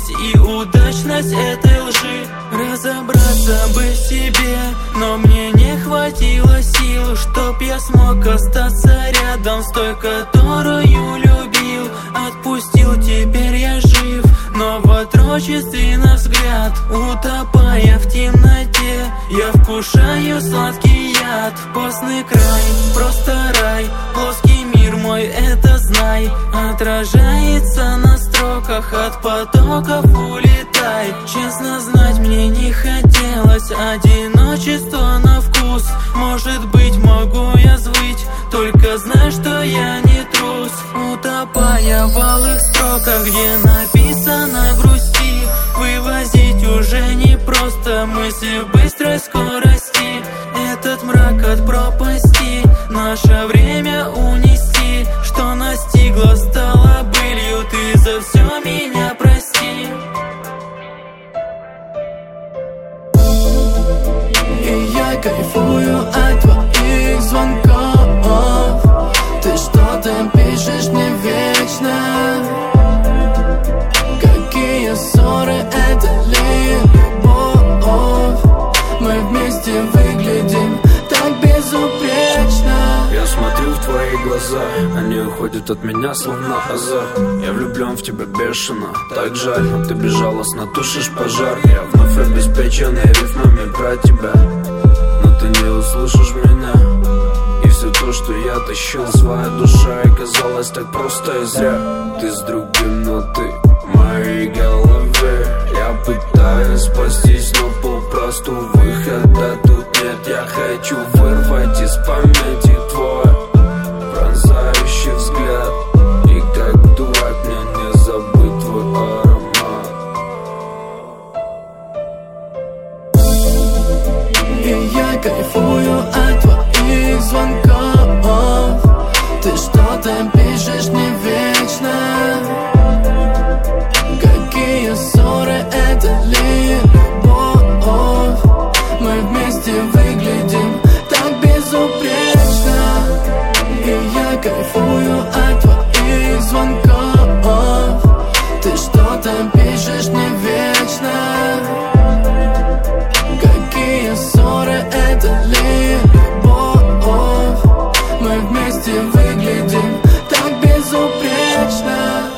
Удачность и удачность этой лжи. Разобраться бы в себе, но мне не хватило сил, чтоб я смог остаться рядом с той, которую любил. Отпустил, теперь я жив, но в отрочестве на взгляд. Утопая в темноте, я вкушаю сладкий яд. Постный край, просто рай, плоский мир мой, это знай. Отражается на строках, от потоков улетай. Честно знать мне не хотелось одиночество на вкус. Может быть, могу я звыть, только знай, что я не трус. Утопая в алых строках, где написано грусти, вывозить уже не просто мысли в быстрой скорости. Этот мрак от пропасти, наше время унести. Что настигло, стало былью, ты за все меня прости. И я кайфую от твоих звонков. Ты что-то пишешь мне вечно. Какие ссоры, это ли любовь? Мы вместе выглядим так безупречно. Я смотрю в твои глаза, они уходят от меня словно азарт. Я влюблен в тебя бешено, так жаль, но ты безжалостно тушишь пожар. Я вновь обеспеченный рифмами про тебя, но ты не услышишь меня. И все то, что я тащил, своя душа, и казалось так просто и зря. Ты с другим, но ты в моей голове. Я пытаюсь спастись, но попросту выхода тут нет. Я хочу вырвать из памяти твой пронзающий взгляд. И как дурак мне не забыть твой аромат. И я кайфую от твоих звонков. Ты что-то пишешь мне вечно. Какие ссоры, это ли любовь? Мы вместе выглядим так безупречно. И я кайфую от твоих звонков. Ты что-то пишешь мне вечно. Какие ссоры, это ли любовь? Мы вместе выглядим так безупречно.